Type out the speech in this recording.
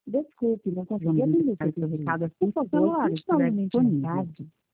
Desculpe, não consegui Vamos atender verificar seu seu pedido. recado assim Por que o favor, celular tente estiver novamente mais disponível. tarde.